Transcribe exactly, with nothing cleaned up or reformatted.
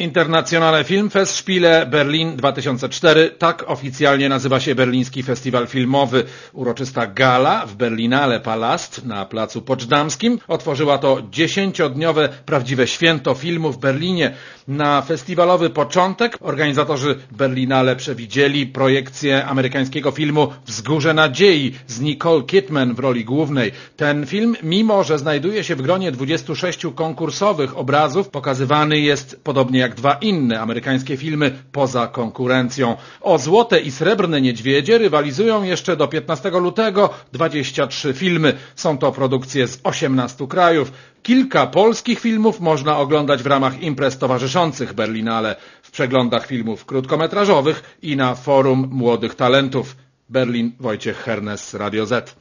Internationale Filmfestspiele Berlin dwa tysiące cztery, tak oficjalnie nazywa się berliński festiwal filmowy. Uroczysta gala w Berlinale Palast na placu Poczdamskim otworzyła to dziesięciodniowe prawdziwe święto filmu w Berlinie. Na festiwalowy początek organizatorzy Berlinale przewidzieli projekcję amerykańskiego filmu Wzgórze Nadziei z Nicole Kidman w roli głównej. Ten film, mimo że znajduje się w gronie dwudziestu sześciu konkursowych obrazów, pokazywany jest podobnie jak dwa inne amerykańskie filmy poza konkurencją. O złote i srebrne niedźwiedzie rywalizują jeszcze do piętnastego lutego dwadzieścia trzy filmy. Są to produkcje z osiemnastu krajów. Kilka polskich filmów można oglądać w ramach imprez towarzyszących Berlinale, w przeglądach filmów krótkometrażowych i na forum młodych talentów. Berlin, Wojciech Hernes, Radio Z.